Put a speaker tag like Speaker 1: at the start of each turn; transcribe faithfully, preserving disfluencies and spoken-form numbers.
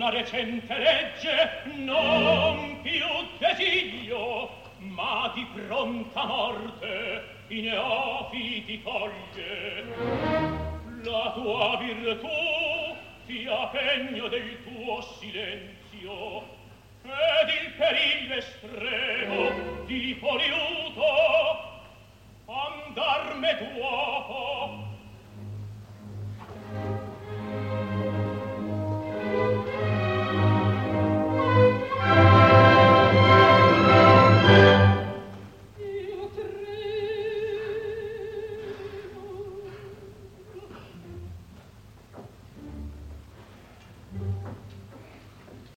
Speaker 1: una recente legge non più desiglio, ma di pronta morte i neofiti toglie. La tua virtù fia pegno del tuo silenzio ed il periglio estremo di poliuto andarme tua